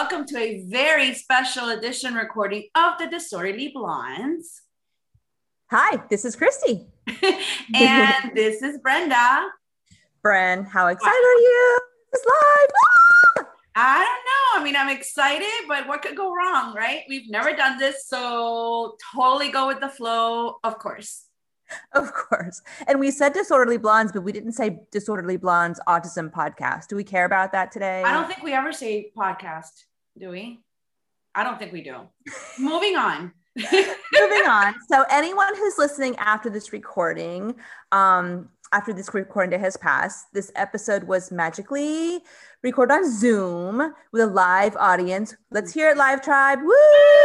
welcome to a very special edition recording of the Disorderly Blondes. Hi, this is Christy. And this is Brenda. Bren, how excited are you? It's live. I don't know. I mean, I'm excited, but what could go wrong, right? We've never done this, so totally go with the flow, of course. Of course. And we said Disorderly Blondes, but we didn't say Disorderly Blondes Autism Podcast. Do we care about that today? I don't think we ever say podcast, do we? I don't think we do. Moving on. Moving on. So anyone who's listening after this recording, after this recording day has passed, this episode was magically recorded on Zoom with a live audience. Let's hear it, live tribe. Woo!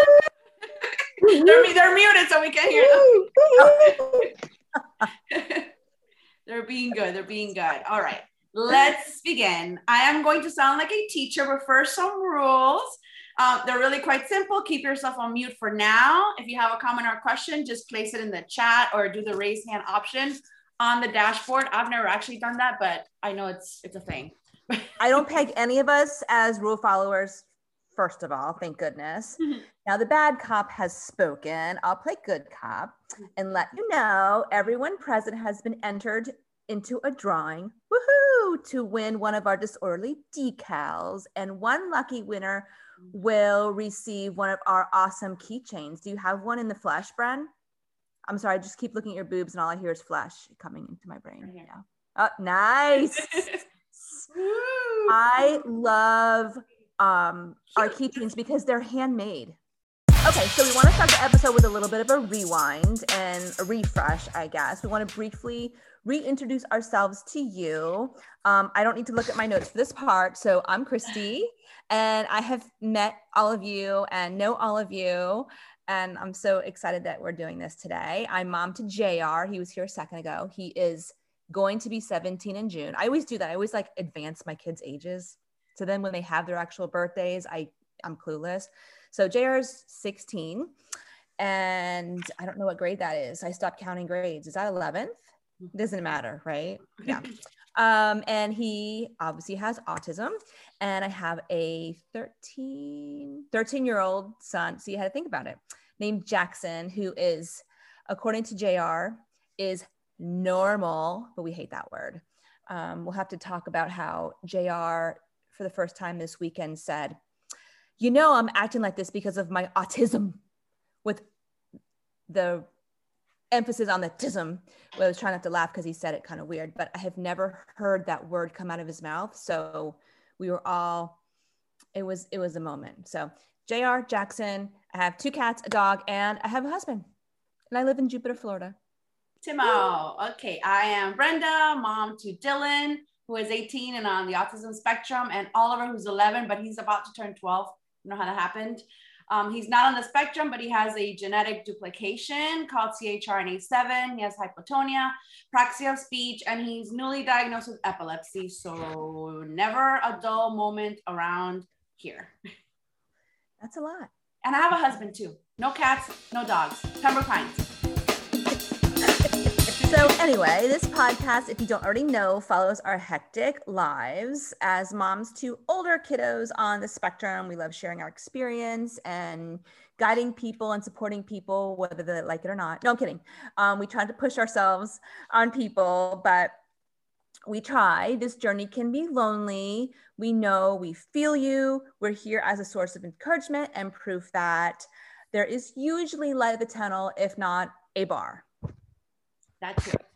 They're muted, so we can't hear them. They're being good. They're being good. All right, let's begin. I am going to sound like a teacher, but first, some rules. They're really quite simple. Keep yourself on mute for now. If you have a comment or a question, just place it in the chat or do the raise hand option on the dashboard. I've never actually done that, but I know it's a thing. I don't peg any of us as rule followers, first of all, thank goodness. Mm-hmm. Now the bad cop has spoken. I'll play good cop and let you know everyone present has been entered into a drawing, woohoo, to win one of our Disorderly decals, and one lucky winner will receive one of our awesome keychains. Do you have one in the flesh, Bren? I'm sorry, I just keep looking at your boobs and all I hear is flesh coming into my brain. Yeah. Oh, nice. I love our keychains because they're handmade. Okay, so we want to start the episode with a little bit of a rewind and a refresh, I guess. We want to briefly reintroduce ourselves to you. I don't need to look at my notes for this part. So I'm Christy, and I have met all of you and know all of you. And I'm so excited that we're doing this today. I'm mom to JR. He was here a second ago. He is going to be 17 in June. I always do that. I always like advance my kids' ages. So then when they have their actual birthdays, I'm clueless. So JR's 16, and I don't know what grade that is. I stopped counting grades. Is that 11th? Doesn't matter, right? Yeah. And he obviously has autism, and I have a 13-year-old son. So you had to think about it, named Jackson, who is, according to JR, is normal, but we hate that word. We'll have to talk about how JR, for the first time this weekend, said, you know, I'm acting like this because of my autism, with the emphasis on the tism. Well, I was trying not to laugh because he said it kind of weird, but I have never heard that word come out of his mouth. So we were all, it was a moment. So JR, Jackson, I have 2 cats, a dog, and I have a husband, and I live in Jupiter, Florida. Timo. Okay, I am Brenda, mom to Dylan, who is 18 and on the autism spectrum, and Oliver, who's 11, but he's about to turn 12. You know how that happened. He's not on the spectrum, but he has a genetic duplication called CHRNA7. He has hypotonia, praxia of speech, and he's newly diagnosed with epilepsy. So never a dull moment around here. That's a lot. And I have a husband too. No cats, no dogs. Pembroke Pines. So anyway, this podcast, if you don't already know, follows our hectic lives as moms to older kiddos on the spectrum. We love sharing our experience and guiding people and supporting people, whether they like it or not. No, I'm kidding. We try to push ourselves on people, but we try. This journey can be lonely. We know, we feel you. We're here as a source of encouragement and proof that there is usually light at the tunnel, if not a bar. That's it.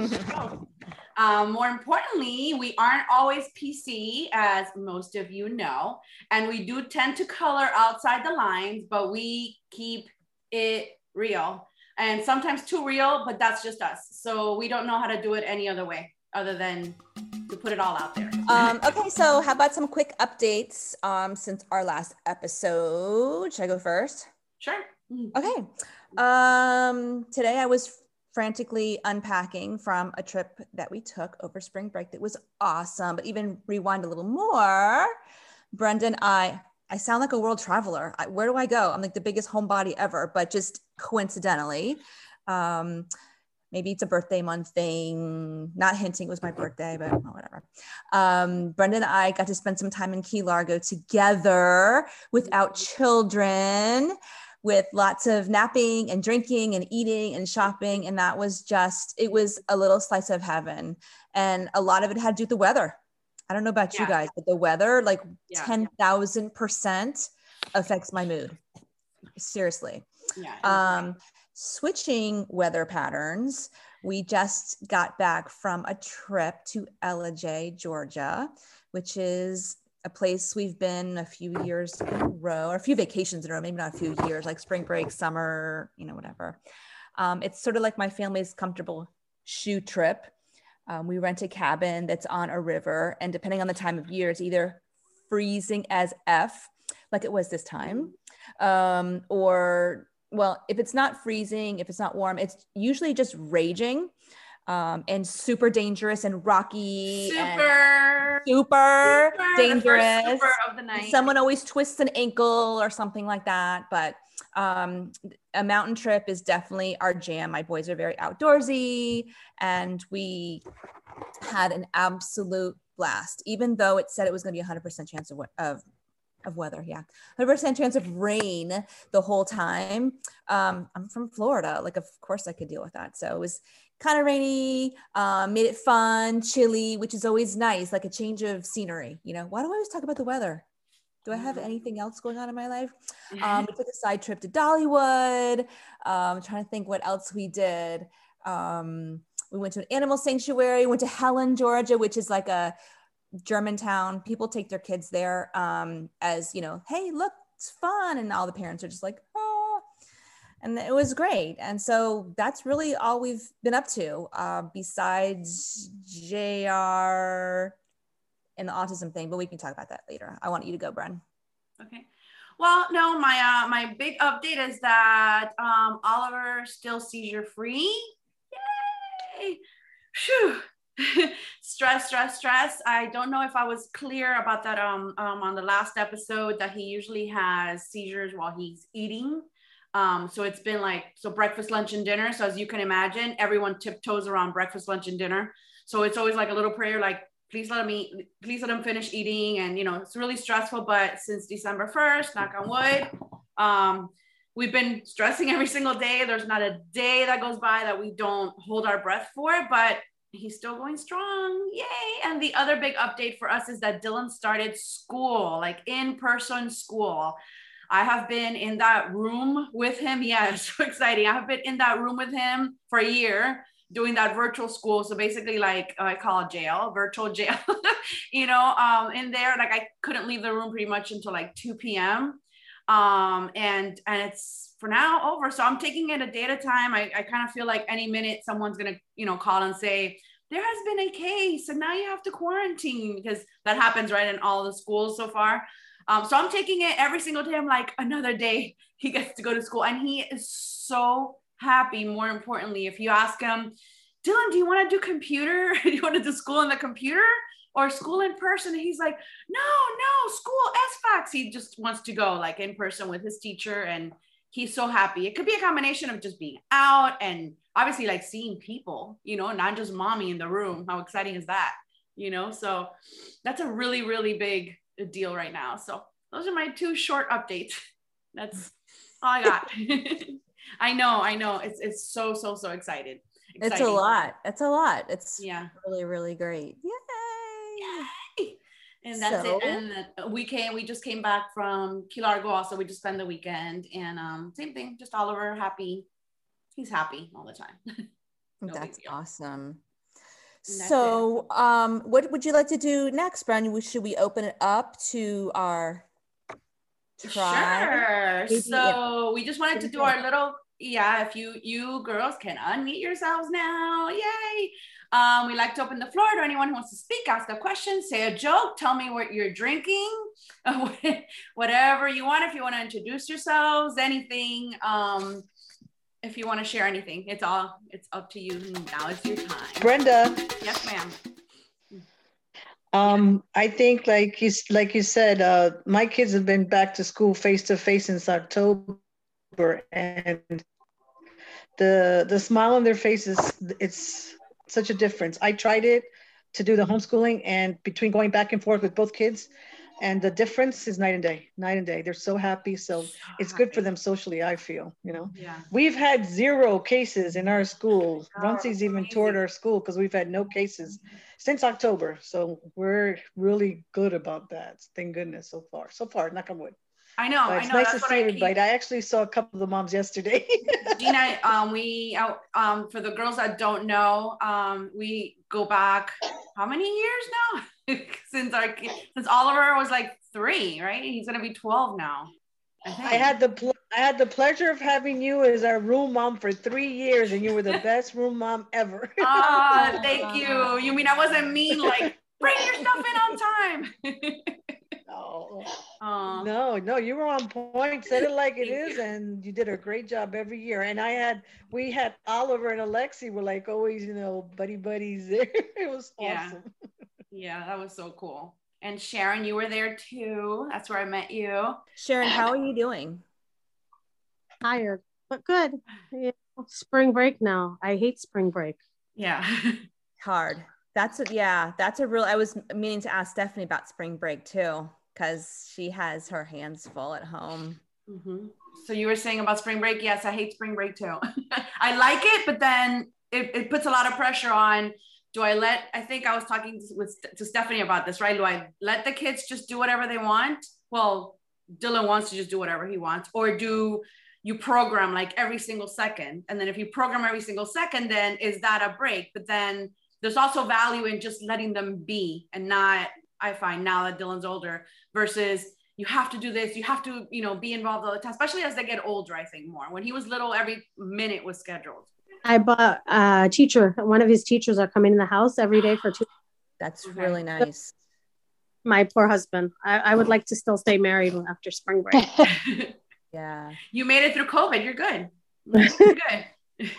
More importantly, we aren't always PC, as most of you know, and we do tend to color outside the lines, but we keep it real, and sometimes too real, but that's just us. So we don't know how to do it any other way other than to put it all out there. Okay, so how about some quick updates since our last episode? Should I go first? Sure. Okay. Today I was frantically unpacking from a trip that we took over spring break that was awesome. But even rewind a little more, Brendan, I sound like a world traveler. Where do I go? I'm like the biggest homebody ever, but just coincidentally, Maybe it's a birthday month thing, not hinting it was my birthday, but whatever. Brenda and I got to spend some time in Key Largo together without children, with lots of napping and drinking and eating and shopping. And that was it was a little slice of heaven. And a lot of it had to do with the weather. I don't know about you guys, but the weather, like 10,000% affects my mood. Seriously. Switching weather patterns, we just got back from a trip to Ellijay, Georgia, which is a place we've been a few years in a row, or a few vacations in a row, maybe not a few years, like spring break, summer, whatever. It's sort of like my family's comfortable shoe trip. We rent a cabin that's on a river, and depending on the time of year, it's either freezing as F, like it was this time, or, well, if it's not freezing, if it's not warm, it's usually just raging, and super dangerous and rocky, super dangerous. Super of the night. Someone always twists an ankle or something like that. But a mountain trip is definitely our jam. My boys are very outdoorsy, and we had an absolute blast, even though it said it was going to be 100% chance of weather. 100% chance of rain the whole time. I'm from Florida. Like, of course I could deal with that. So it was kind of rainy, made it fun, chilly, which is always nice, like a change of scenery. Why do I always talk about the weather? Do I have anything else going on in my life? We took a side trip to Dollywood. I'm trying to think what else we did. We went to an animal sanctuary, went to Helen, Georgia, which is like a Germantown. People take their kids there as, hey, look, it's fun. And all the parents are just like, oh, and it was great. And so that's really all we've been up to, besides JR and the autism thing, but we can talk about that later. I want you to go, Bren. Okay. Well, no, my big update is that Oliver's still seizure free. Yay! Phew. Stress. I don't know if I was clear about that on the last episode, that he usually has seizures while he's eating. So it's been breakfast, lunch, and dinner. So as you can imagine, everyone tiptoes around breakfast, lunch, and dinner. So it's always like a little prayer, like, please let him eat, please let him finish eating. And, it's really stressful. But since December 1st, knock on wood, we've been stressing every single day. There's not a day that goes by that we don't hold our breath for, but he's still going strong. Yay. And the other big update for us is that Dylan started school, like in-person school. I have been in that room with him. Yeah, it's so exciting. I have been in that room with him for a year doing that virtual school. So basically, like, I call it jail, virtual jail, in there. Like, I couldn't leave the room pretty much until like 2 p.m. And it's for now over. So I'm taking it a day at a time. I kind of feel like any minute someone's going to, call and say, there has been a case and now you have to quarantine, because that happens right in all the schools so far. So I'm taking it every single day. I'm like, another day he gets to go to school, and he is so happy. More importantly, if you ask him, Dylan, do you want to do computer? Do you want to do school on the computer or school in person? And he's like, no, school SFAX. He just wants to go like in person with his teacher, and he's so happy. It could be a combination of just being out and obviously like seeing people, not just mommy in the room. How exciting is that? So that's a really, really big deal right now. So those are my 2 short updates. That's all I got. I know. It's so excited. It's a lot. It's really, really great. Yay. And that's it. And we just came back from Key Largo. Also, we just spent the weekend, and same thing, just Oliver happy. He's happy all the time. That's awesome. So what would you like to do next, Bren? Should we open it up to our tribe? Sure. So we just wanted to do our little, if you girls can unmute yourselves now. Yay. We like to open the floor to anyone who wants to speak, ask a question, say a joke, tell me what you're drinking, whatever you want. If you want to introduce yourselves, anything, if you want to share anything, it's up to you. Now is your time. Brenda. Yes, ma'am. I think like you said, my kids have been back to school face to face since October, and the smile on their faces, it's such a difference. I tried it to do the homeschooling, and between going back and forth with both kids, and the difference is night and day, night and day. They're so happy. So it's good for them socially, I feel, Yeah. We've had 0 cases in our school. Oh, Runcie's even toured our school because we've had no cases since October. So we're really good about that. Thank goodness so far. So far, knock on wood. I know. But it's nice to see everybody. I actually saw a couple of the moms yesterday. Gina, for the girls that don't know, we go back how many years now? since Oliver was like 3, right? He's gonna be 12 now. I had the pleasure of having you as our room mom for 3 years, and you were the best room mom ever. Thank you. You mean I wasn't mean, like bring your stuff in on time? No, you were on point. Said it like it is, and you did a great job every year. And we had Oliver and Alexi were like always, buddies there. It was awesome. Yeah, that was so cool. And Sharon, you were there too. That's where I met you. Sharon, how are you doing? Tired, but good. Spring break now. I hate spring break. Yeah. Hard. That's a real, I was meaning to ask Stephanie about spring break too, because she has her hands full at home. Mm-hmm. So you were saying about spring break. Yes, I hate spring break too. I like it, but then it puts a lot of pressure on. I think I was talking to Stephanie about this, right? Do I let the kids just do whatever they want? Well, Dylan wants to just do whatever he wants. Or do you program like every single second? And then if you program every single second, then is that a break? But then there's also value in just letting them be, and not, I find now that Dylan's older, versus you have to do this, you have to, be involved all the time, especially as they get older. I think more. When he was little, every minute was scheduled. I bought a teacher. One of his teachers are coming in the house every day for 2. That's really nice. My poor husband. I would like to still stay married after spring break. Yeah. You made it through COVID. You're good. You're good.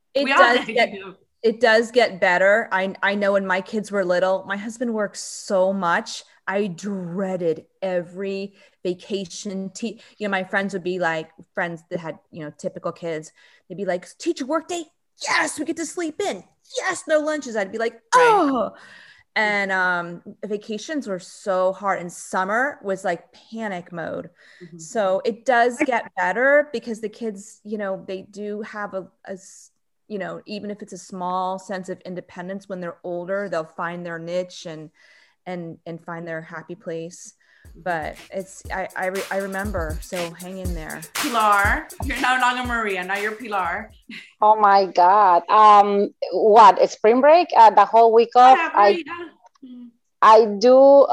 It does get better. I know when my kids were little, my husband works so much. I dreaded every vacation. My friends would be like, friends that had, typical kids. They'd be like, teacher work day? Yes, we get to sleep in. Yes, no lunches. I'd be like, oh. Right. And vacations were so hard. And summer was like panic mode. Mm-hmm. So it does get better because the kids, they do have a even if it's a small sense of independence when they're older, they'll find their niche and find their happy place. But I remember, so hang in there. Pilar, you're no longer Maria, now you're Pilar. Oh my God. What, spring break? The whole week off? I do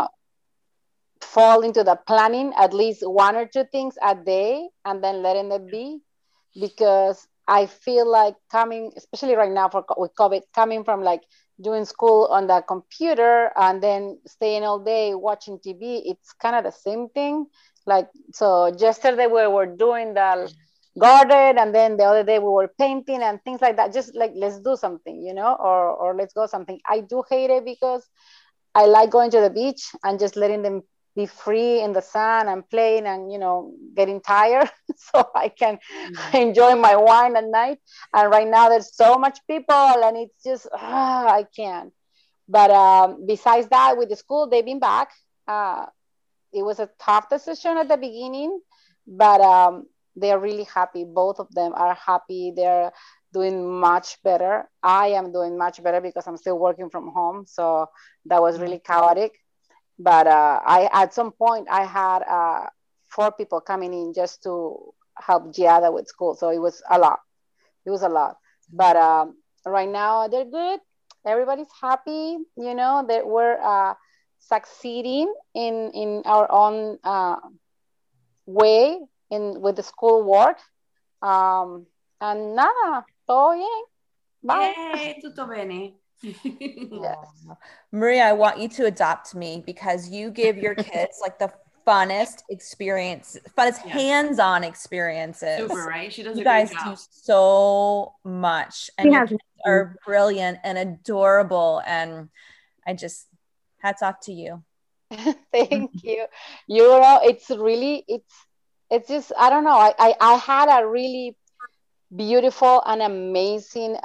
fall into the planning at least 1 or 2 things a day and then letting it be, because I feel like especially right now with COVID, coming from like doing school on the computer and then staying all day watching TV, it's kind of the same thing. Like, so yesterday we were doing the garden, and then the other day we were painting and things like that. Just like, let's do something, or let's go something. I do hate it because I like going to the beach and just letting them be free in the sun and playing and, getting tired so I can enjoy my wine at night. And right now there's so much people and it's just, I can't. But besides that, with the school, they've been back. It was a tough decision at the beginning, but they're really happy. Both of them are happy. They're doing much better. I am doing much better because I'm still working from home. So that was really chaotic. But at some point I had 4 people coming in just to help Giada with school. So it was a lot. But right now they're good. Everybody's happy, that we're succeeding in our own way with the school work. And nada, todo bien. Bye. Yay, tutto bene. Yes. Maria, I want you to adopt me because you give your kids like the funnest hands-on experiences. Super, right? She does. You guys do so much, and your kids are brilliant and adorable, and I just hats off to you. Thank you. It's just, I don't know. I had a really beautiful and amazing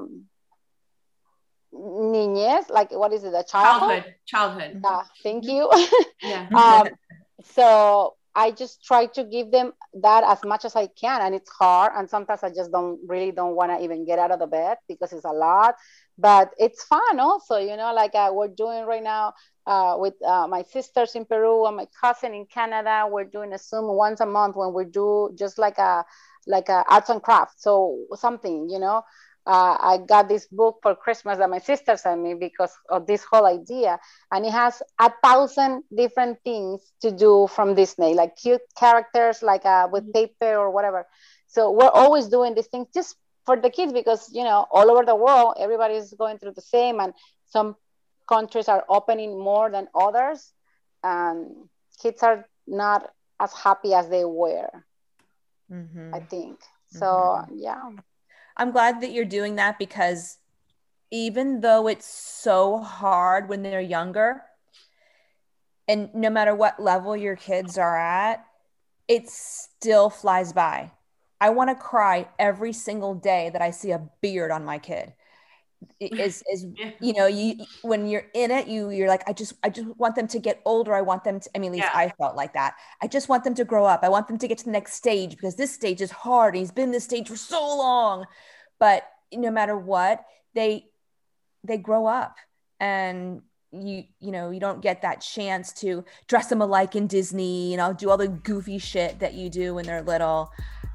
niñez, like what is it, a childhood. Thank you. Yeah. So I just try to give them that as much as I can, and it's hard, and sometimes I just don't want to even get out of the bed because it's a lot, but it's fun also, like we're doing right now with my sisters in Peru and my cousin in Canada. We're doing a Zoom once a month when we do just like a arts and crafts, so something, I got this book for Christmas that my sister sent me because of this whole idea. And it has 1,000 different things to do from Disney, like cute characters, like with paper or whatever. So we're always doing these things just for the kids because, all over the world, everybody's going through the same. And some countries are opening more than others. And kids are not as happy as they were, I think. So, yeah. I'm glad that you're doing that because even though it's so hard when they're younger, and no matter what level your kids are at, it still flies by. I want to cry every single day that I see a beard on my kid. When you're in it, you're like, I just want them to get older. I want them to, at least I felt like that. I just want them to grow up. I want them to get to the next stage because this stage is hard. And he's been in this stage for so long, but no matter what, they grow up, and you don't get that chance to dress them alike in Disney, do all the goofy shit that you do when they're little.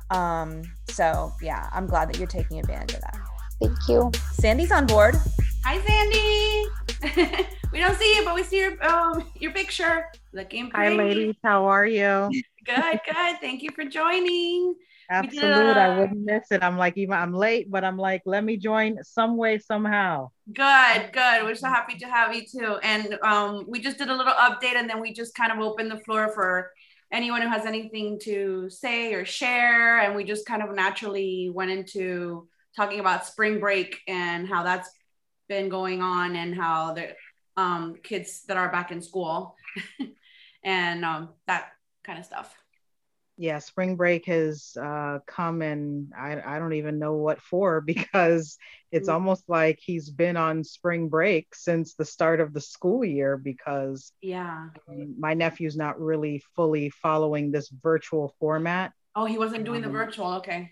So yeah, I'm glad that you're taking advantage of that. Thank you. Sandy's on board. Hi, Sandy. We don't see you, but we see your picture. Looking pretty. Hi, ladies. How are you? Good. Thank you for joining. Absolute. I wouldn't miss it. I'm like, even I'm late, but I'm like, let me join some way, somehow. Good. We're so happy to have you too. And we just did a little update, and then we just kind of opened the floor for anyone who has anything to say or share. And we just kind of naturally went into talking about spring break and how that's been going on, and how the kids that are back in school and that kind of stuff. Yeah, spring break has come, and I don't even know what for, because it's almost like he's been on spring break since the start of the school year, because my nephew's not really fully following this virtual format. Oh, he wasn't doing the virtual. Okay.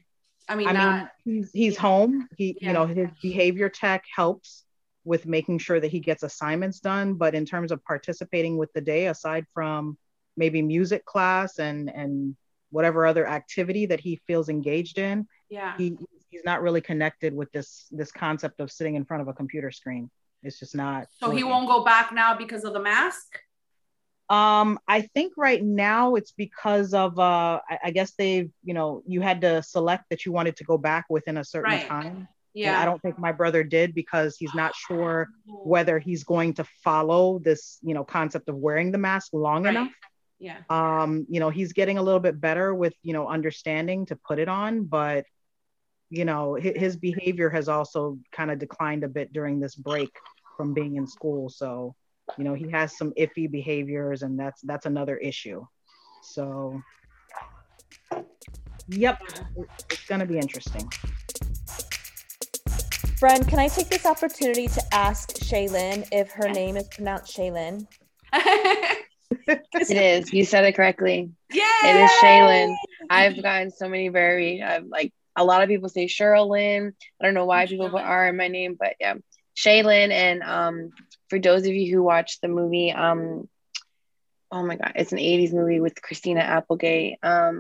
He's home. His behavior tech helps with making sure that he gets assignments done. But in terms of participating with the day, aside from maybe music class and whatever other activity that he feels engaged in, he's not really connected with this concept of sitting in front of a computer screen. It's just not. So working. He won't go back now because of the mask? I think right now it's because of, I guess you had to select that you wanted to go back within a certain time. Yeah. And I don't think my brother did, because he's not sure whether he's going to follow this, concept of wearing the mask long enough. Yeah. He's getting a little bit better with, understanding to put it on, but, his behavior has also kind of declined a bit during this break from being in school. So, he has some iffy behaviors, and that's another issue. So, yep, it's going to be interesting. Bren, can I take this opportunity to ask Shaylin if her name is pronounced Shaylin? It is. You said it correctly. Yay! It is Shaylin. I've gotten so many a lot of people say Sherilyn. I don't know why people put R in my name, but yeah, Shaylin. And for those of you who watched the movie, oh my God, it's an 80s movie with Christina Applegate.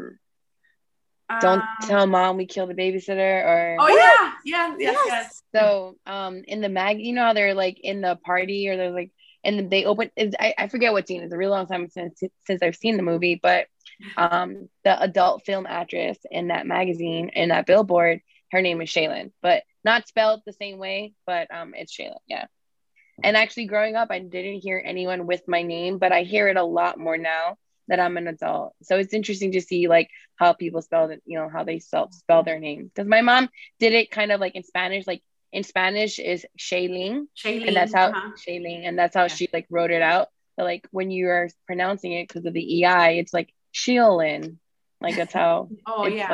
Don't Tell Mom We Killed the Babysitter, or yes. So in the how they're like in the party, or they're like, and they open, I forget what scene. It's a real long time since I've seen the movie, but the adult film actress in that magazine, in that billboard, her name is Shaylin, but not spelled the same way, but it's Shaylin. Yeah. And actually growing up, I didn't hear anyone with my name, but I hear it a lot more now that I'm an adult. So it's interesting to see like how people spell it, how they spell their name. Because my mom did it kind of like in Spanish, like in Spanish is Shaylin, and that's how Shaylin, and that's how she like wrote it out. But like when you are pronouncing it because of the EI, it's like Shaylin, like that's how like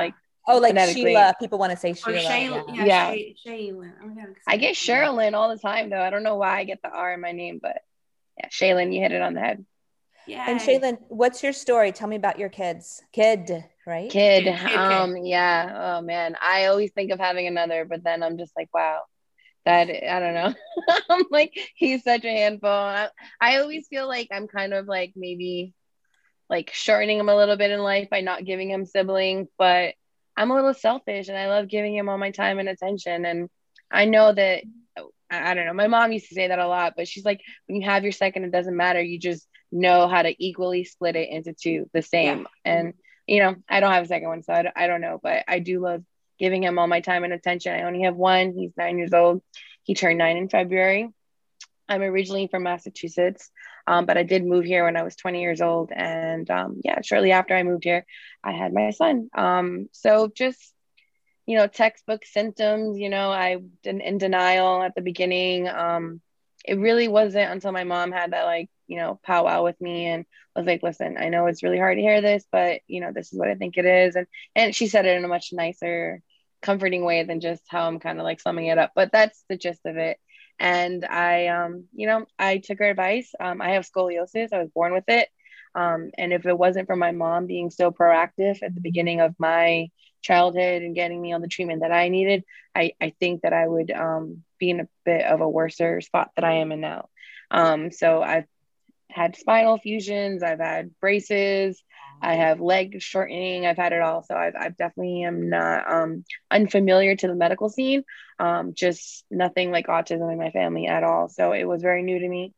Oh, like phonetically. Sheila. People want to say Or Sheila. Shayla. Yeah. Shaylin. I get Sherilyn all the time, though. I don't know why I get the R in my name, but yeah, Shaylin, you hit it on the head. Yeah. And Shaylin, what's your story? Tell me about your kids. Kid, right? Kid. Kid. Yeah. Oh man, I always think of having another, but then I'm just like, wow, that I don't know. I'm like, he's such a handful. I always feel like I'm kind of like maybe like shortening him a little bit in life by not giving him siblings, but I'm a little selfish and I love giving him all my time and attention. And I know that, I don't know, my mom used to say that a lot, but she's like, when you have your second, it doesn't matter. You just know how to equally split it into two, the same. Yeah. And, you know, I don't have a second one, so I don't know, but I do love giving him all my time and attention. I only have one. He's 9 years old. He turned 9 in February. I'm originally from Massachusetts, but I did move here when I was 20 years old. And yeah, shortly after I moved here, I had my son. So just, you know, textbook symptoms, you know, I did in denial at the beginning. It really wasn't until my mom had that, like, you know, powwow with me and was like, listen, I know it's really hard to hear this, but, you know, this is what I think it is. And she said it in a much nicer, comforting way than just how I'm kind of like summing it up. But that's the gist of it. And I, you know, I took her advice. I have scoliosis. I was born with it. And if it wasn't for my mom being so proactive at the beginning of my childhood and getting me on the treatment that I needed, I think that I would be in a bit of a worser spot that I am in now. So I've had spinal fusions, I've had braces, I have leg shortening, I've had it all. So I've definitely am not unfamiliar to the medical scene, just nothing like autism in my family at all. So it was very new to me.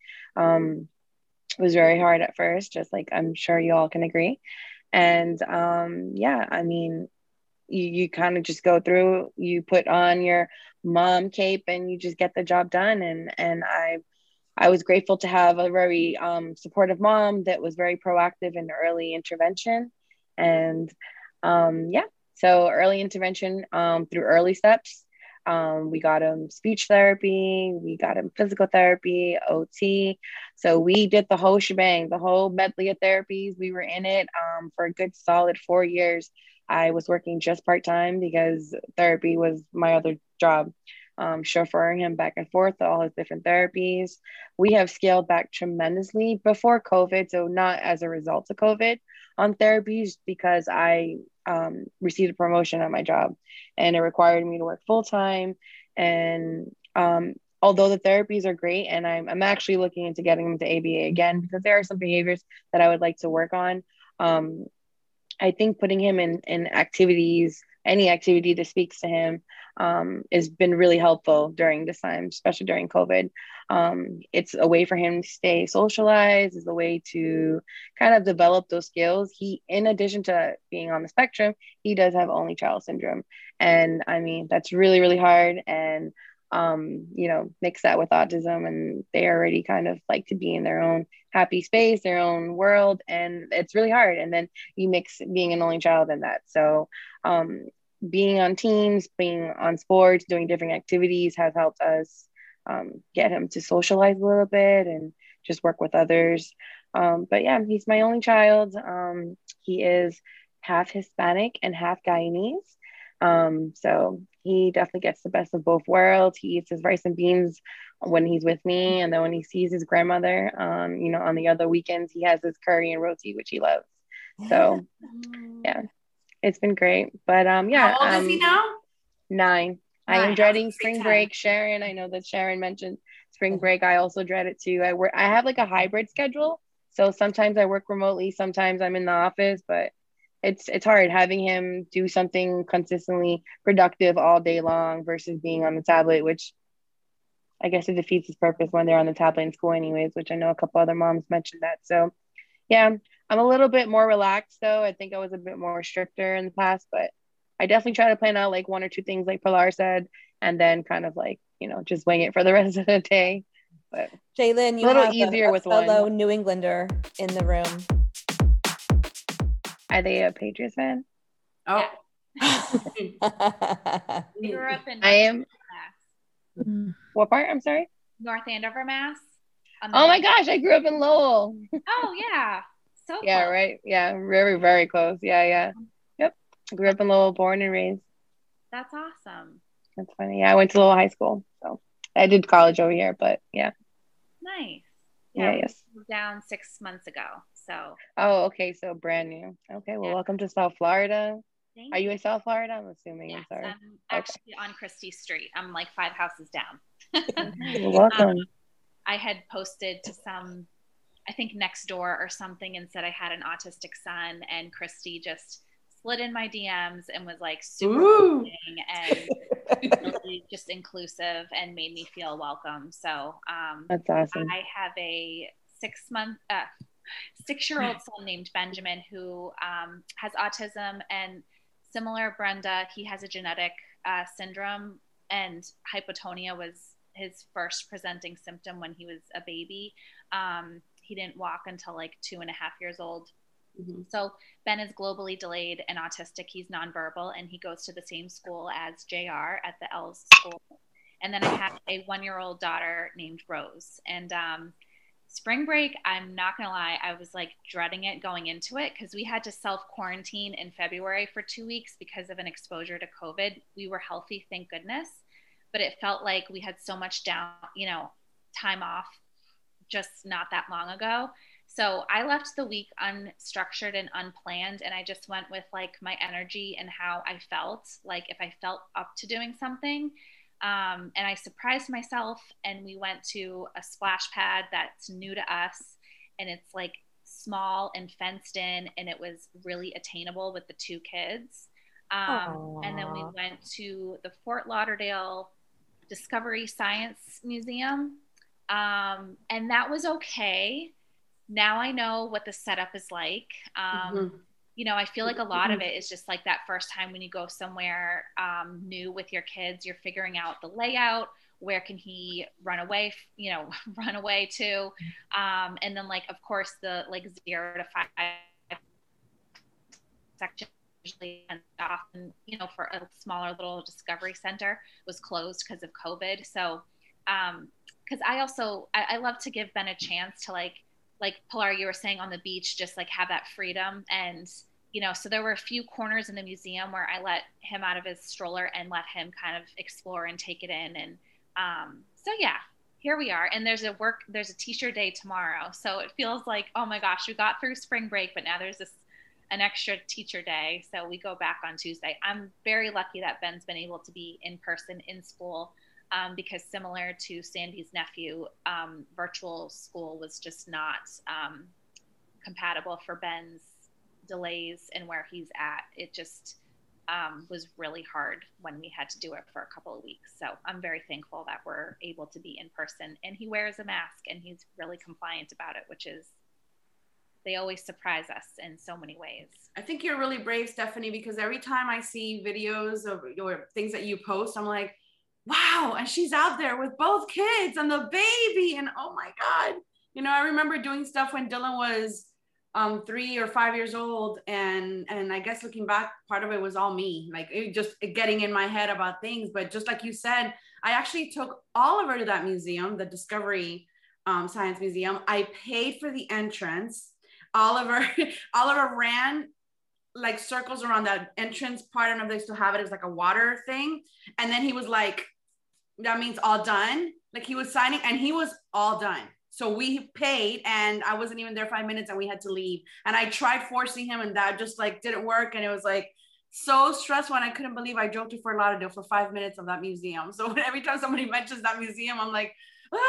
It was very hard at first, just like I'm sure you all can agree. And yeah, I mean, you kind of just go through, you put on your mom cape and you just get the job done. And I was grateful to have a very supportive mom that was very proactive in early intervention. And yeah, so early intervention through early steps. We got him speech therapy, we got him physical therapy, OT. So we did the whole shebang, the whole medley of therapies. We were in it for a good solid 4 years. I was working just part-time because therapy was my other job, chauffeuring him back and forth to all his different therapies. We have scaled back tremendously before COVID, so not as a result of COVID on therapies, because I received a promotion at my job and it required me to work full-time. And although the therapies are great, and I'm actually looking into getting him to ABA again, because there are some behaviors that I would like to work on. I think putting him in activities, any activity that speaks to him, has been really helpful during this time, especially during COVID. It's a way for him to stay socialized, is a way to kind of develop those skills. He, in addition to being on the spectrum, he does have only child syndrome. And I mean, that's really, really hard. And, you know, mix that with autism, and they already kind of like to be in their own happy space, their own world. And it's really hard. And then you mix being an only child in that. So, being on teams, being on sports, doing different activities has helped us get him to socialize a little bit and just work with others. But yeah, he's my only child. He is half Hispanic and half Guyanese. So he definitely gets the best of both worlds. He eats his rice and beans when he's with me. And then when he sees his grandmother, you know, on the other weekends, he has his curry and roti, which he loves. So yeah. It's been great, but yeah. How old is he now? 9. I am dreading spring break. Sharon, I know that Sharon mentioned spring break. I also dread it too. I have like a hybrid schedule, so sometimes I work remotely, sometimes I'm in the office, but it's hard having him do something consistently productive all day long versus being on the tablet, which I guess it defeats its purpose when they're on the tablet in school anyways, which I know a couple other moms mentioned that. So yeah, I'm a little bit more relaxed though. I think I was a bit more stricter in the past, but I definitely try to plan out like 1 or 2 things like Pilar said, and then kind of like, you know, just wing it for the rest of the day. But Jaylin, you a little have easier with fellow one. New Englander in the room. Are they a Patriots fan? Oh. We grew up in I am. Mass. What part? I'm sorry? North Andover, Mass. Oh my gosh, I grew up in Lowell. Oh yeah. So yeah, close. right. Yeah, very, very close. Yeah. Yep. Grew up in Lowell, born and raised. That's awesome. That's funny. Yeah, I went to Lowell High School, so I did college over here, but yeah. Nice. Yeah, we yes. moved down 6 months ago. So. Oh, okay. So brand new. Okay. Well, welcome to South Florida. Thank Are you in South Florida? I'm assuming. Yes, I'm sorry. I'm actually on Christie Street. I'm like 5 houses down. You're welcome. I had posted to some, I think Nextdoor or something, and said I had an autistic son, and Christy just slid in my DMs and was like super amazing and really just inclusive and made me feel welcome. So that's awesome. I have a 6-year-old son named Benjamin who has autism, and similar Brenda, he has a genetic syndrome, and hypotonia was his first presenting symptom when he was a baby. He didn't walk until like 2.5 years old. Mm-hmm. So Ben is globally delayed and autistic. He's nonverbal, and he goes to the same school as JR at the L's school. And then I have a 1-year-old daughter named Rose. And spring break, I'm not going to lie, I was like dreading it going into it because we had to self-quarantine in February for 2 weeks because of an exposure to COVID. We were healthy, thank goodness. But it felt like we had so much time off just not that long ago. So I left the week unstructured and unplanned, and I just went with like my energy and how I felt, like if I felt up to doing something. And I surprised myself, and we went to a splash pad that's new to us, and it's like small and fenced in, and it was really attainable with the 2 kids. And then we went to the Fort Lauderdale Discovery Science Museum, and that was okay. Now I know what the setup is like. I feel like a lot of it is just like that first time when you go somewhere new with your kids, you're figuring out the layout, where can he run away to, and then like, of course, the like 0 to 5 section usually, and often, for a smaller little discovery center, was closed because of COVID. So, because I love to give Ben a chance to like Pilar, you were saying on the beach, just like have that freedom. And, so there were a few corners in the museum where I let him out of his stroller and let him kind of explore and take it in. And so, yeah, here we are. And there's a teacher day tomorrow. So it feels like, oh my gosh, we got through spring break, but now there's an extra teacher day. So we go back on Tuesday. I'm very lucky that Ben's been able to be in person in school. Because similar to Sandy's nephew, virtual school was just not compatible for Ben's delays and where he's at. It just was really hard when we had to do it for a couple of weeks. So I'm very thankful that we're able to be in person, and he wears a mask and he's really compliant about it, which is, they always surprise us in so many ways. I think you're really brave, Stephanie, because every time I see videos of your things that you post, I'm like, wow, and she's out there with both kids and the baby, and oh my God. I remember doing stuff when Dylan was 3 or 5 years old, and I guess looking back, part of it was all me, like it just getting in my head about things. But just like you said, I actually took Oliver to that museum, the Discovery Science Museum. I paid for the entrance. Oliver ran like circles around that entrance part. I don't know if they still have it. It was like a water thing. And then he was like, that means all done. Like he was signing and he was all done. So we paid, and I wasn't even there 5 minutes, and we had to leave. And I tried forcing him, and that just like didn't work. And it was like so stressful. And I couldn't believe I drove to Fort Lauderdale for 5 minutes of that museum. So every time somebody mentions that museum, I'm like,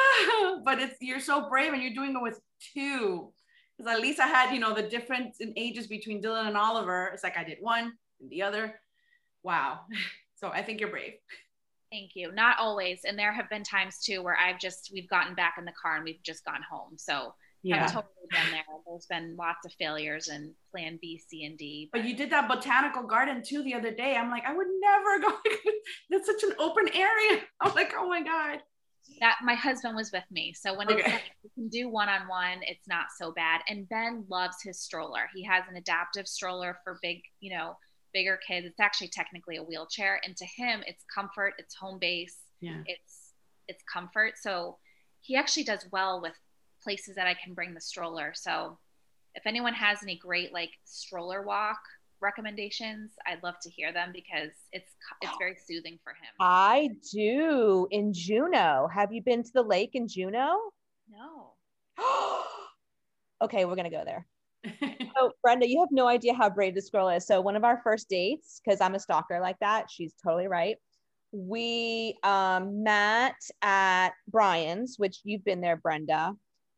but you're so brave, and you're doing it with 2. Because at least I had, the difference in ages between Dylan and Oliver. It's like I did one and the other. Wow. So I think you're brave. Thank you. Not always. And there have been times too where we've gotten back in the car and we've just gone home. So yeah, I've totally been there. There's been lots of failures and plan B, C, and D. But you did that botanical garden too the other day. I'm like, I would never go. That's such an open area. I'm like, oh my God. That my husband was with me. So when it's like, we can do one-on-one, it's not so bad. And Ben loves his stroller. He has an adaptive stroller for bigger kids. It's actually technically a wheelchair. And to him, it's comfort, it's home base. Yeah. It's comfort. So he actually does well with places that I can bring the stroller. So if anyone has any great like stroller walk recommendations, I'd love to hear them because it's very soothing for him. I do. In Juneau. Have you been to the lake in Juneau? No. Okay, we're gonna go there. So Brenda, you have no idea how brave this girl is. So one of our first dates, because I'm a stalker like that, she's totally right. We met at Brian's, which you've been there, Brenda.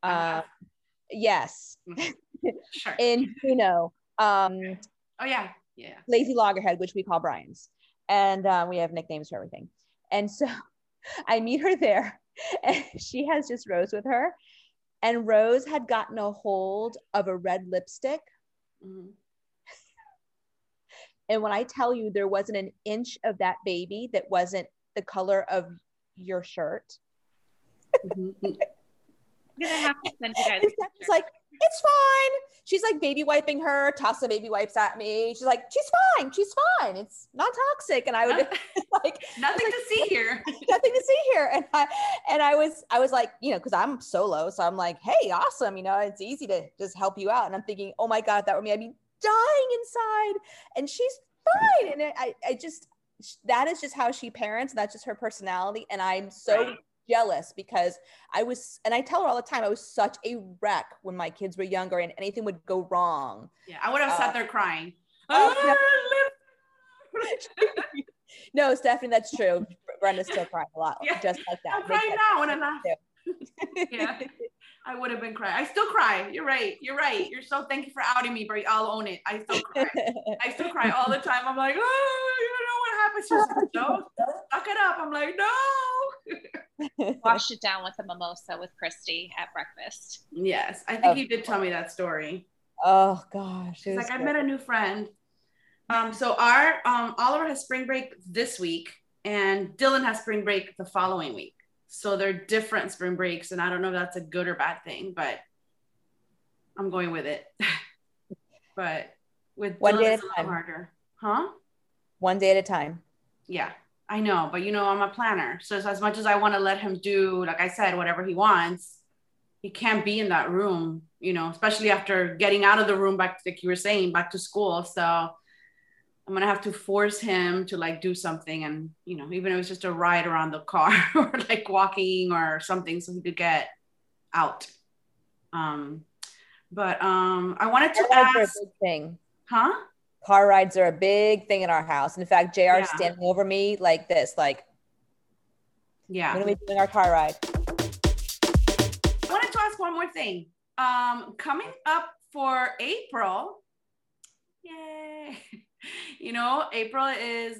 Yes. Sure. In Juneau. Oh yeah. Lazy Loggerhead, which we call Brian's. And we have nicknames for everything. And so I meet her there and she has just Rose with her. And Rose had gotten a hold of a red lipstick. Mm-hmm. And when I tell you there wasn't an inch of that baby that wasn't the color of your shirt. I'm gonna have to send you guys. It's like, it's fine. She's like baby wiping her, toss the baby wipes at me. She's like, she's fine. It's not toxic. And I would like nothing to see here. Nothing to see here. And I was like, you know, because I'm solo. So I'm like, hey, awesome. You know, it's easy to just help you out. And I'm thinking, oh my God, if that were me, I'd be dying inside. And she's fine. And I just, that is just how she parents. That's just her personality. And I'm so jealous because and I tell her all the time, I was such a wreck when my kids were younger and anything would go wrong. Yeah, I would have sat there crying. No, Stephanie, that's true. Brenda's still crying a lot, just like that. I'm crying now when I laugh. Yeah, I would have been crying. I still cry. You're right. Thank you for outing me, Brie. I'll own it. I still cry all the time. I'm like, oh, you don't know what happened. She's like, no, suck it up. I'm like, no. Wash it down with a mimosa with Christy at breakfast. Yes, I think you did tell me that story. Oh gosh, she's like, I met a new friend. So our Oliver has spring break this week, and Dylan has spring break the following week. So they're different spring breaks, and I don't know if that's a good or bad thing, but I'm going with it. But with one Dylan, day it's a little harder, huh? One day at a time. Yeah, I know, but you know, I'm a planner, so as much as I want to let him do, like I said, whatever he wants, he can't be in that room, you know, especially after getting out of the room back, like you were saying, back to school. So I'm gonna have to force him to like do something, and you know, even if it's just a ride around the car or like walking or something, so he could get out. But I wanted to ask. Are a big thing. Huh? Car rides are a big thing in our house. In fact, JR is standing over me like this, like, yeah. When are we doing our car ride? I wanted to ask one more thing. Coming up for April, yay. You know, April is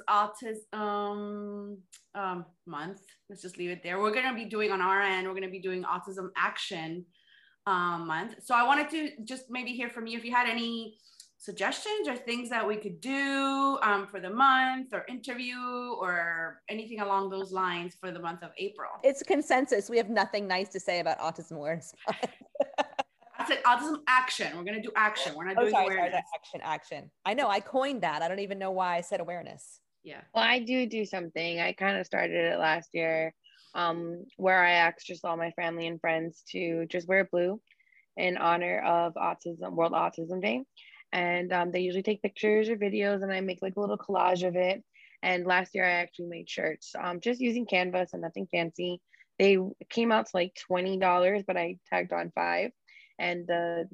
autism month. Let's just leave it there. We're going to be doing on our end, we're going to be doing Autism Action month. So I wanted to just maybe hear from you if you had any suggestions or things that we could do for the month, or interview, or anything along those lines for the month of April. It's consensus. We have nothing nice to say about Autism Awareness Month. I said Autism Action. We're going to do action. We're not doing awareness. Action. I know. I coined that. I don't even know why I said awareness. Yeah. Well, I do something. I kind of started it last year, where I asked just all my family and friends to just wear blue in honor of World Autism Day. And they usually take pictures or videos, and I make like a little collage of it. And last year I actually made shirts, just using canvas and nothing fancy. They came out to like $20, but I tagged on $5. And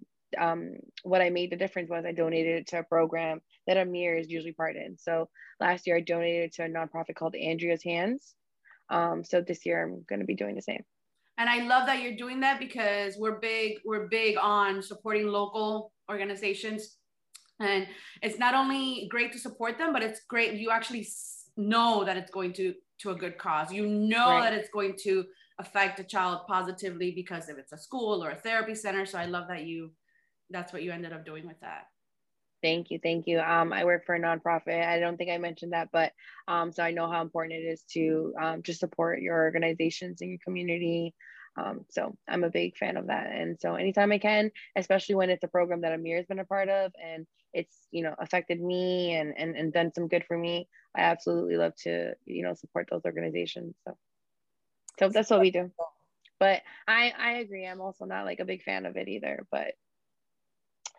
what I made the difference was I donated it to a program that Amir is usually part in. So last year I donated it to a nonprofit called Andrea's Hands. So this year I'm going to be doing the same. And I love that you're doing that, because we're big on supporting local organizations. And it's not only great to support them, but it's great. You actually know that it's going to a good cause. You know that it's going to affect a child positively, because if it's a school or a therapy center. So I love that that's what you ended up doing with that. Thank you. I work for a nonprofit. I don't think I mentioned that, but so I know how important it is to just support your organizations and your community. So I'm a big fan of that. And so anytime I can, especially when it's a program that Amir has been a part of and it's, you know, affected me and done some good for me, I absolutely love to, you know, support those organizations. So that's what we do. But I agree. I'm also not like a big fan of it either, but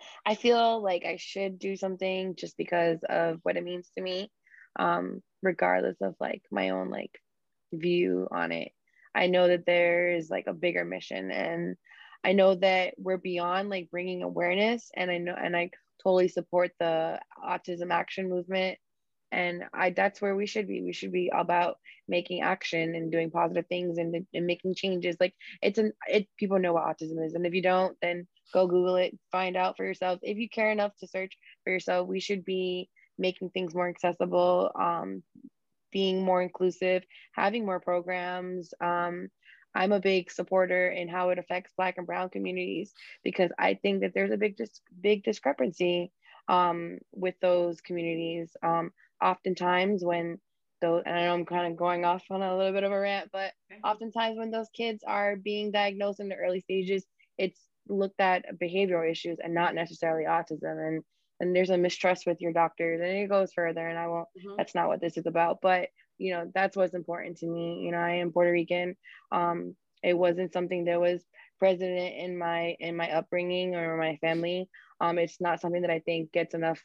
I feel like I should do something just because of what it means to me, regardless of like my own like view on it. I know that there is like a bigger mission, and I know that we're beyond like bringing awareness, and I totally support the autism action movement, and that's where we should be. We should be about making action and doing positive things and making changes. Like people know what autism is, and if you don't, then go Google it, find out for yourself. If you care enough to search for yourself, we should be making things more accessible, being more inclusive, having more programs. I'm a big supporter in how it affects Black and Brown communities, because I think that there's a big discrepancy with those communities. Oftentimes when those, and I know I'm kind of going off on a little bit of a rant, but oftentimes when those kids are being diagnosed in the early stages, it's looked at behavioral issues and not necessarily autism. And there's a mistrust with your doctors, and it goes further, and I won't, that's not what this is about, but you know, that's what's important to me. You know, I am Puerto Rican. It wasn't something that was present in my upbringing or my family. It's not something that I think gets enough,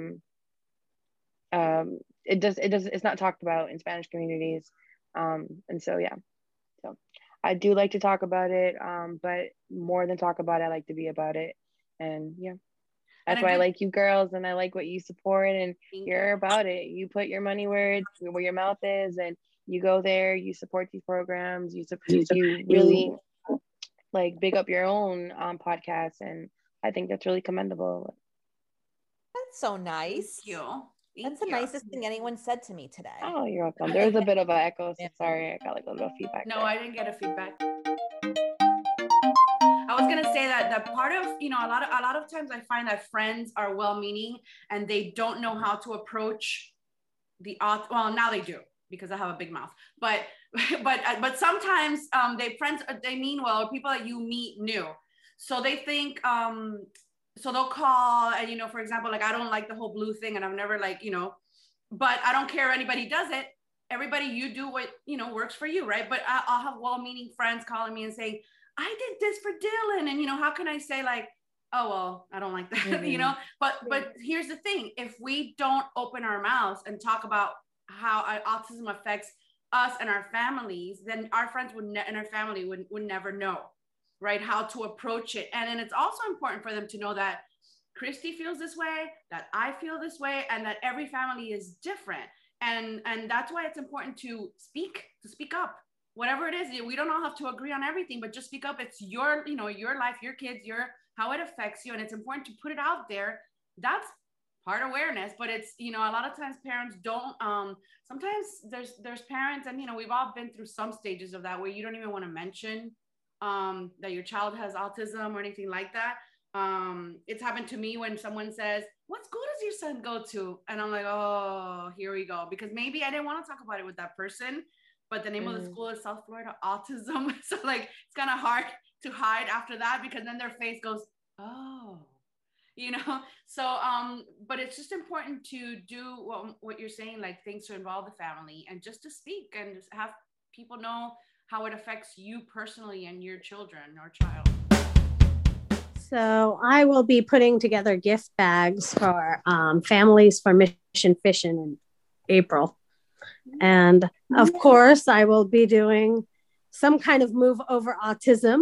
it's not talked about in Spanish communities. And so, yeah, so I do like to talk about it, but more than talk about it, I like to be about it. And yeah. That's why I like you girls, and I like what you support, and you're about it. You put your money where your mouth is, and you go there, you support these programs, you really like big up your own podcast, and I think that's really commendable. That's so nice. Thank you. That's the nicest thing anyone said to me today. Oh, you're welcome. There was a bit of an echo, so sorry, I got like a little feedback. No, I didn't get a feedback. I was gonna say that the part of, you know, a lot of times I find that friends are well-meaning and they don't know how to approach well, now they do, because I have a big mouth, but sometimes they mean well, or people that you meet new, so they think so they'll call, and you know, for example, like I don't like the whole blue thing, and I've never like, you know, but I don't care if anybody does it. Everybody, you do what, you know, works for you, right? But I'll have well-meaning friends calling me and saying, I did this for Dylan, and you know, how can I say like, oh well, I don't like that, you know? But here's the thing: if we don't open our mouths and talk about how autism affects us and our families, then our friends and our family would never know, right, how to approach it. And then it's also important for them to know that Christy feels this way, that I feel this way, and that every family is different. And that's why it's important to speak up. Whatever it is, we don't all have to agree on everything, but just speak up. It's your, you know, your life, your kids, how it affects you. And it's important to put it out there. That's part awareness, but it's, you know, a lot of times parents don't, sometimes there's parents, and, you know, we've all been through some stages of that where you don't even want to mention that your child has autism or anything like that. It's happened to me when someone says, what school does your son go to? And I'm like, oh, here we go. Because maybe I didn't want to talk about it with that person, but the name of the school is South Florida Autism. So like, it's kind of hard to hide after that, because then their face goes, oh, you know? So, but it's just important to do what you're saying, like things to involve the family, and just to speak and just have people know how it affects you personally and your children or child. So I will be putting together gift bags for families for Mission Fishing in April. And of course, I will be doing some kind of move over autism.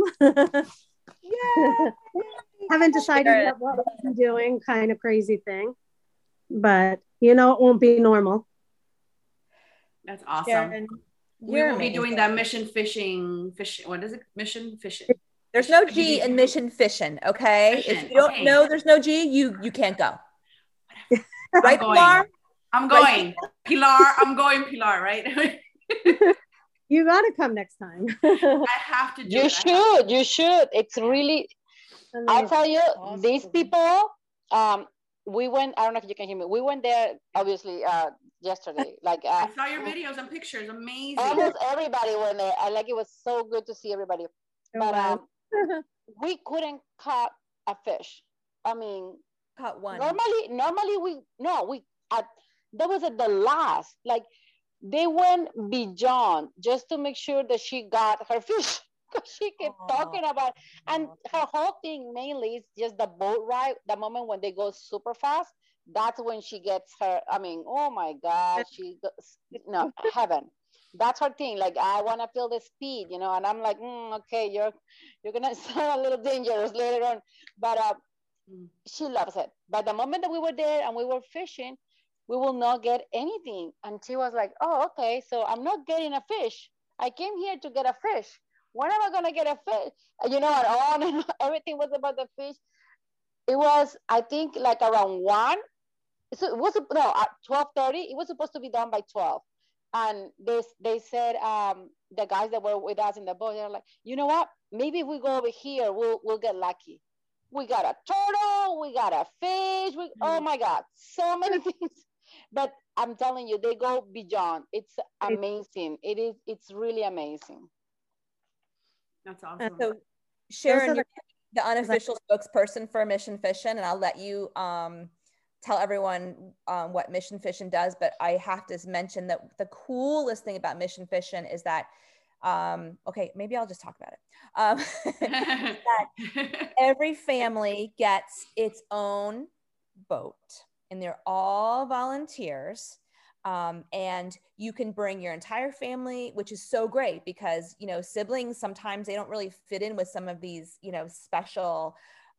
Haven't decided yet what I'm doing, kind of crazy thing. But, you know, it won't be normal. That's awesome. We will be doing that Mission Fishing. What is it? Mission Fishing. There's no G in Mission Fishing, okay? Fishing, if you don't know there's no G, you can't go. Right, Pilar? I'm going. Pilar, I'm going, Pilar, right? You got to come next time. I have to do it. You should. It's really, I'll tell you, awesome. These people, we went, I don't know if you can hear me. We went there, obviously, yesterday. Like I saw your videos and pictures. Amazing. Almost everybody went there. It was so good to see everybody. But we couldn't cut a fish. I mean, caught one. Normally that was at the last. Like they went beyond just to make sure that she got her fish. because she kept talking about it. And her whole thing mainly is just the boat ride. The moment when they go super fast, that's when she gets her. I mean, oh my God, she goes, no, heaven. That's her thing. Like, I want to feel the speed, you know. And I'm like, okay, you're gonna sound a little dangerous later on, but she loves it. But the moment that we were there and we were fishing, we will not get anything. And she was like, oh, okay, so I'm not getting a fish. I came here to get a fish. When am I gonna get a fish? You know, and on and on, everything was about the fish. It was, I think, like around 1. So it was no at 12:30. It was supposed to be done by 12. And they said, the guys that were with us in the boat, they're like, you know what? Maybe if we go over here, we'll get lucky. We got a turtle, we got a fish. Oh my God, so many things. But I'm telling you, they go beyond. It's amazing. It's really amazing. That's awesome. So Sharon, you're the unofficial spokesperson for Mission Fishin', and I'll let you tell everyone what Mission Fishin' does. But I have to mention that the coolest thing about Mission Fishin' is that okay, maybe I'll just talk about it. That every family gets its own boat, and they're all volunteers. And you can bring your entire family, which is so great because, you know, siblings, sometimes they don't really fit in with some of these, you know, special,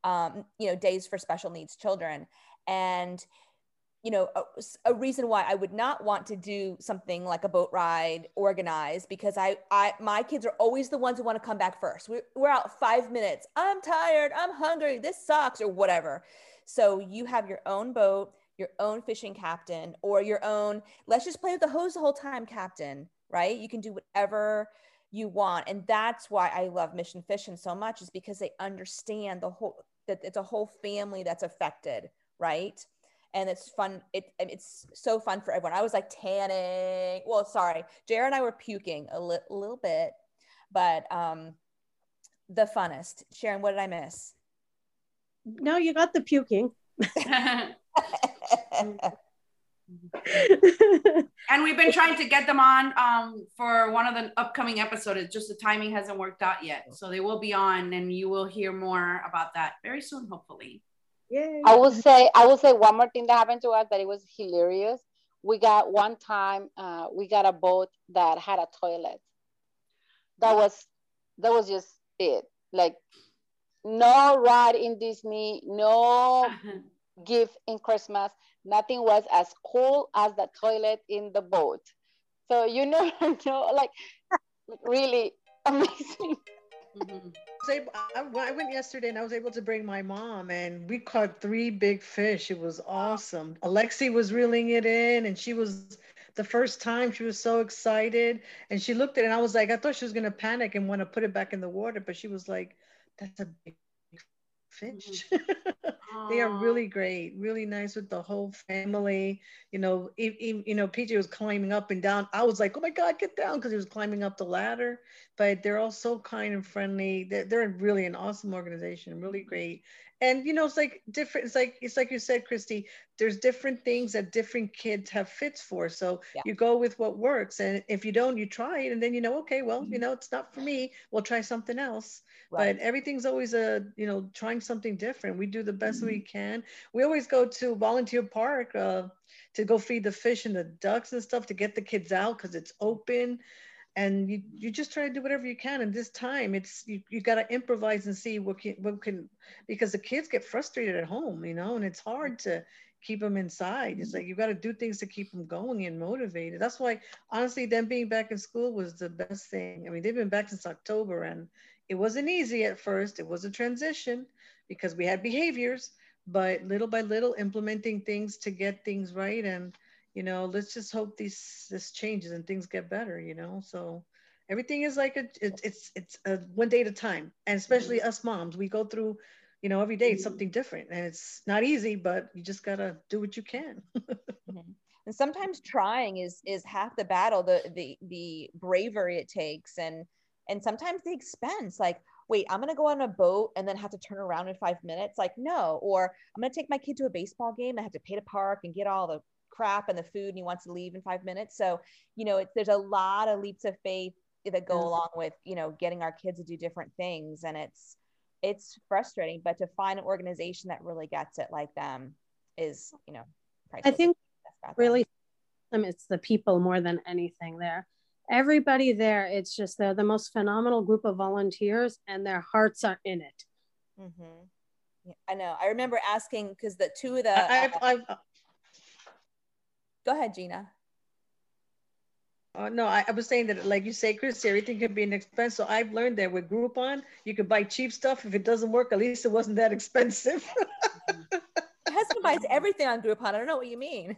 days for special needs children. And, you know, a reason why I would not want to do something like a boat ride organized, because my kids are always the ones who want to come back first. We're out 5 minutes. I'm tired. I'm hungry. This sucks, or whatever. So you have your own boat, your own fishing captain, or your own, let's just play with the hose the whole time captain, right? You can do whatever you want. And that's why I love Mission Fishin' so much, is because they understand that it's a whole family that's affected, right? And it's fun. It's so fun for everyone. I was like tanning. Well, sorry, Jared and I were puking a little bit, but the funnest. Sharon, what did I miss? No, you got the puking. And we've been trying to get them on for one of the upcoming episodes. It's just the timing hasn't worked out yet. So they will be on, and you will hear more about that very soon, hopefully. Yay. I will say one more thing that happened to us that it was hilarious. We got one time, we got a boat that had a toilet. That was just it. Like, no ride in Disney, no gift in Christmas. Nothing was as cool as the toilet in the boat. So like really amazing. Mm-hmm. I went yesterday and I was able to bring my mom, and we caught 3 big fish. It was awesome. Alexi was reeling it in, and she was the first time. She was so excited, and she looked at it, and I was like, I thought she was going to panic and want to put it back in the water, but she was like, that's a big fish. They are really great, really nice with the whole family. PJ was climbing up and down. I was like, oh my God, get down, because he was climbing up the ladder. But they're all so kind and friendly. They're really an awesome organization, really great. And it's like different. It's like you said, Christy, there's different things that different kids have fits for. So you go with what works. And if you don't, you try it. And then, okay, well, it's not for me. We'll try something else. Right. But everything's always trying something different. We do the best we can. We always go to Volunteer Park to go feed the fish and the ducks and stuff, to get the kids out, because it's open. And you just try to do whatever you can. And this time it's you got to improvise and see what can, because the kids get frustrated at home, and it's hard to keep them inside. It's like you got to do things to keep them going and motivated. That's why, honestly, them being back in school was the best thing. I mean, they've been back since October, and it wasn't easy at first. It was a transition because we had behaviors, but little by little implementing things to get things right. And let's just hope this changes and things get better, so everything is like it's a one day at a time. And especially us moms, we go through, every day it's something different, and it's not easy, but you just gotta do what you can. And sometimes trying is half the battle, the bravery it takes, and sometimes the expense. Like, wait, I'm going to go on a boat and then have to turn around in 5 minutes. Like, no. Or I'm going to take my kid to a baseball game. I have to pay to park and get all the crap and the food, and he wants to leave in 5 minutes. So, there's a lot of leaps of faith that go along with, you know, getting our kids to do different things. And it's frustrating, but to find an organization that really gets it like them is, you know, priceless. I think really it's the people more than anything there. Everybody there, it's just they're the most phenomenal group of volunteers and their hearts are in it. Mm-hmm. Yeah, I know. I remember asking because the two of the go ahead, Gina. No, I was saying that, like you say, Chris, everything can be an expense. So I've learned that with Groupon, you can buy cheap stuff. If it doesn't work, at least it wasn't that expensive. My husband buys everything on Groupon. I don't know what you mean.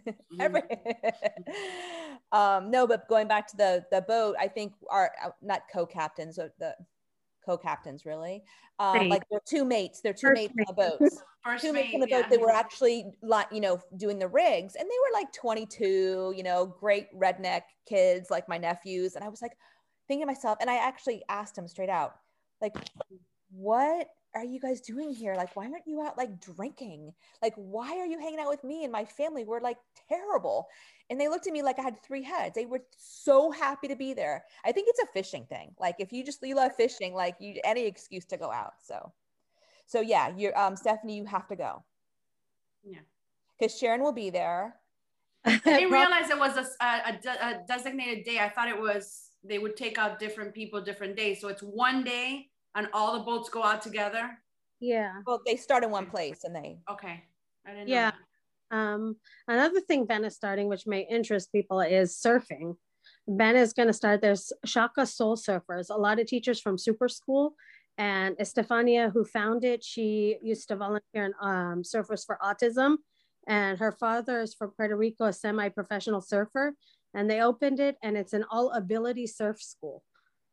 No, but going back to the boat, I think our not co-captains, the co-captains really. Like they're two mates. They're two mates on the boats. Two mates on the boat. They were actually, you know, doing the rigs, and they were like 22, you know, great redneck kids like my nephews. And I was like thinking to myself, and I actually asked him straight out, like, what are you guys doing here? Like, why aren't you out like drinking? Like, why are you hanging out with me and my family? We're like terrible. And they looked at me like I had three heads. They were so happy to be there. I think it's a fishing thing. Like if you love fishing, like any excuse to go out. So yeah, you're Stephanie, you have to go. Yeah. Because Sharon will be there. I didn't realize it was a designated day. I thought it was, they would take out different people, different days. So it's one day and all the boats go out together. Yeah. Well, they start in one place and they. Okay. I didn't know that. Another thing Ben is starting, which may interest people, is surfing. Ben is going to start, there's Shaka Soul Surfers, a lot of teachers from Super School, and Estefania, who found it, she used to volunteer in Surfers for Autism, and her father is from Puerto Rico, a semi-professional surfer, and they opened it, and it's an all-ability surf school.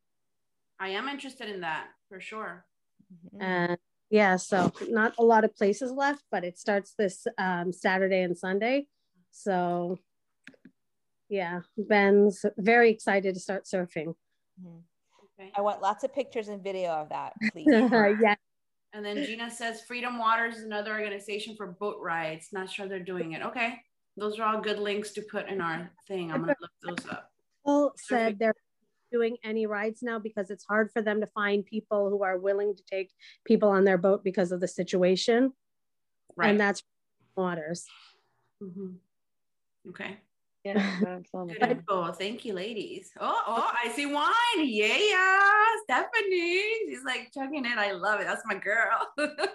I am interested in that, for sure. And yeah, so not a lot of places left, but it starts this Saturday and Sunday. So yeah, Ben's very excited to start surfing. Okay. I want lots of pictures and video of that, please. Yeah. And then Gina says Freedom Waters is another organization for boat rides. Not sure they're doing it. Okay. Those are all good links to put in our thing. I'm going to look those up. People said they're doing any rides now because it's hard for them to find people who are willing to take people on their boat because of the situation. Right. And that's Waters. Mm-hmm. Okay. Yeah, that's good info. Thank you, ladies. Oh, I see wine. Yeah, Stephanie. She's like chugging it. I love it. That's my girl.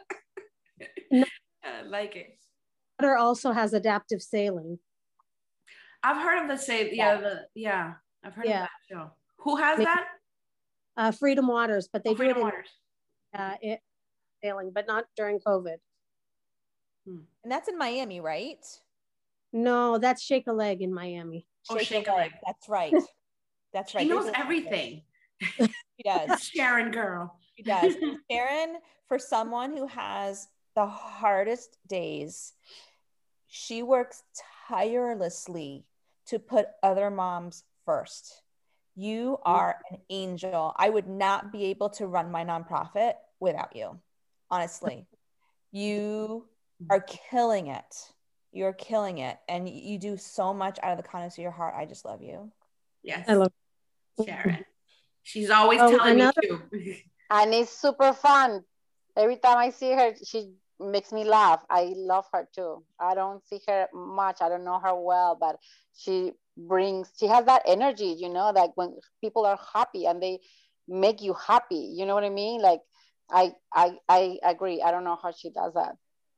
I like it. Water also has adaptive sailing. I've heard of the same. Yeah, I've heard of that show. Who has that? Freedom Waters, but they do it in sailing, but not during COVID. And that's in Miami, right? No, that's Shake a Leg in Miami. Shake a Leg. That's right. That's right. She knows everything. She does. Sharon girl. She does. Sharon, for someone who has the hardest days, she works tirelessly to put other moms first. You are an angel. I would not be able to run my nonprofit without you. Honestly, you are killing it. You're killing it. And you do so much out of the kindness of your heart. I just love you. Yes. I love Sharon. She's always telling me too. And it's super fun. Every time I see her, she makes me laugh. I love her too. I don't see her much. I don't know her well, but she has that energy, you know, that when people are happy and they make you happy, you know what I mean? Like, I agree. I don't know how she does that.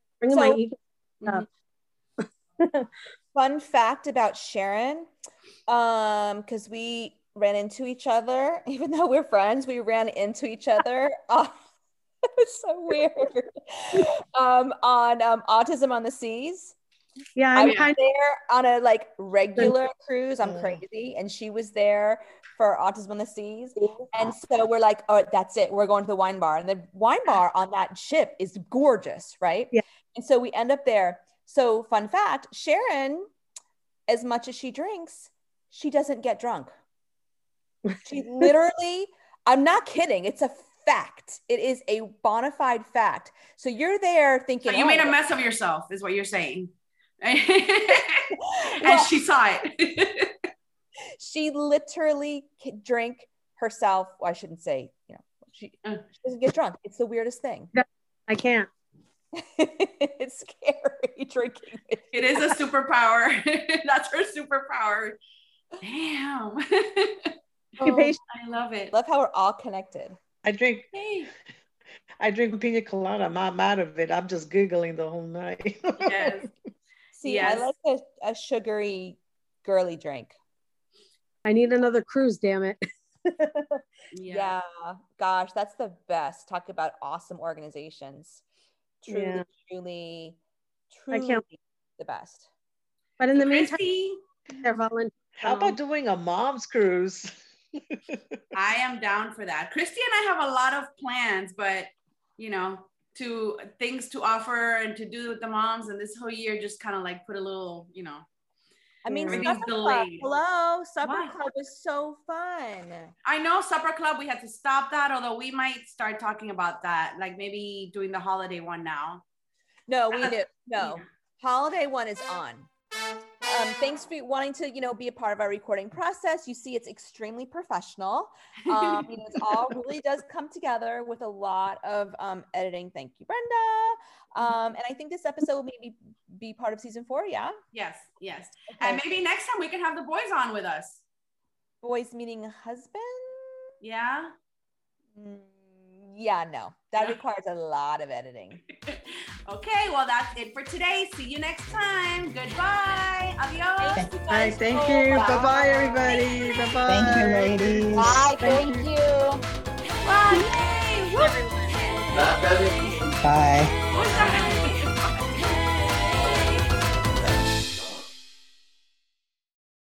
Fun fact about Sharon, because we ran into each other, even though we're friends, we ran into each other. It was so weird. On Autism on the Seas. Yeah, I was there on a like regular cruise. I'm crazy, and she was there for Autism on the Seas. And so we're like, oh, that's it. We're going to the wine bar, and the wine bar on that ship is gorgeous, right? Yeah. And so we end up there. So fun fact, Sharon, as much as she drinks, she doesn't get drunk. She literally, I'm not kidding. It's a fact. It is a bona fide fact. So you're there thinking, so you made a mess of yourself is what you're saying. And she saw it. She literally drank herself. Well, I shouldn't say, she doesn't get drunk. It's the weirdest thing. I can't. It's scary drinking. It is a superpower. That's her superpower. Damn. I love it. Love how we're all connected. I drink pina colada. I'm out of it. I'm just giggling the whole night. Yes. See, I like a sugary, girly drink. I need another cruise, damn it. Yeah. Gosh, that's the best. Talk about awesome organizations. Truly I can't. The best. But in the meantime, they're volunteering. How about doing a mom's cruise? I am down for that. Christy and I have a lot of plans, but to things to offer and to do with the moms, and this whole year just kind of like put a little, I mean, everything's delayed. Hello, Supper Club was so fun. I know Supper Club, we had to stop that, although we might start talking about that, like maybe doing the holiday one now. No, we do. No, holiday one is on. Thanks for wanting to, be a part of our recording process. You see, it's extremely professional. It all really does come together with a lot of editing. Thank you, Brenda. And I think this episode will maybe be part of season 4. Yeah. Yes. Okay. And Okay. maybe next time we can have the boys on with us. Boys meeting a husband? Yeah. Yeah, no, that requires a lot of editing. Okay, well, that's it for today. See you next time. Goodbye. Adios. Bye. Thank you. Bye-bye, everybody. Bye-bye. Thank you, ladies. Bye. Thank you. Bye. Bye. What's that?